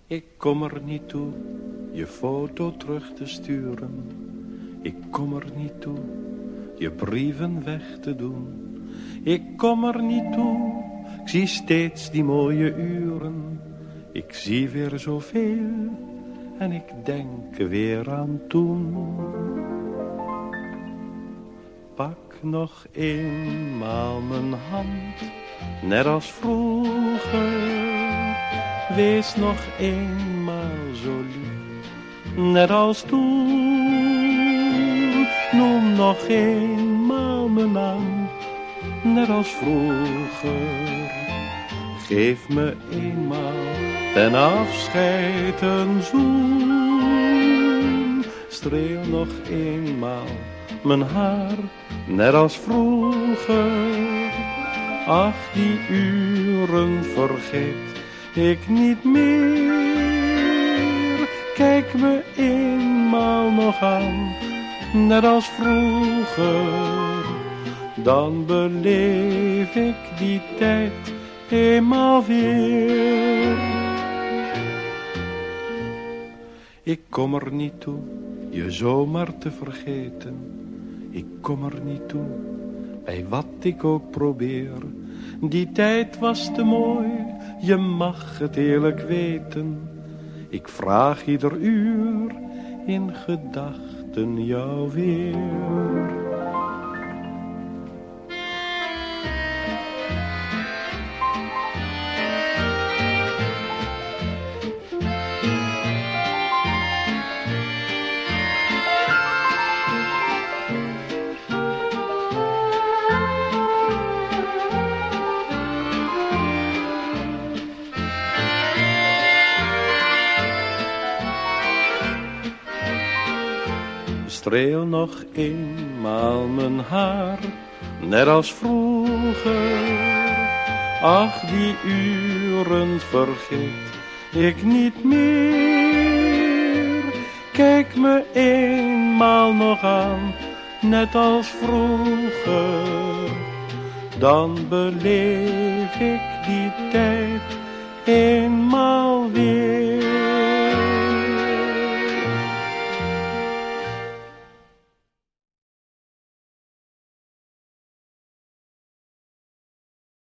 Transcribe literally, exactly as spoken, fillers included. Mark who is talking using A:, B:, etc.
A: Ik kom er niet toe je foto terug te sturen. Ik kom er niet toe je brieven weg te doen. Ik kom er niet toe, ik zie steeds die mooie uren. Ik zie weer zoveel en ik denk weer aan toen. Pak nog eenmaal mijn hand, net als vroeger. Wees nog eenmaal zo lief, net als toen. Noem nog eenmaal mijn naam, net als vroeger. Geef me eenmaal ten afscheid een zoen. Streel nog eenmaal mijn haar, net als vroeger. Ach, die uren vergeet ik niet meer. Kijk me eenmaal nog aan, net als vroeger. Dan beleef ik die tijd eenmaal weer. Ik kom er niet toe je zomaar te vergeten. Ik kom er niet toe bij wat ik ook probeer. Die tijd was te mooi, je mag het eerlijk weten. Ik vraag ieder uur in gedachten jou weer. Streel nog eenmaal mijn haar, net als vroeger. Ach, die uren vergeet ik niet meer. Kijk me eenmaal nog aan, net als vroeger. Dan beleef ik die tijd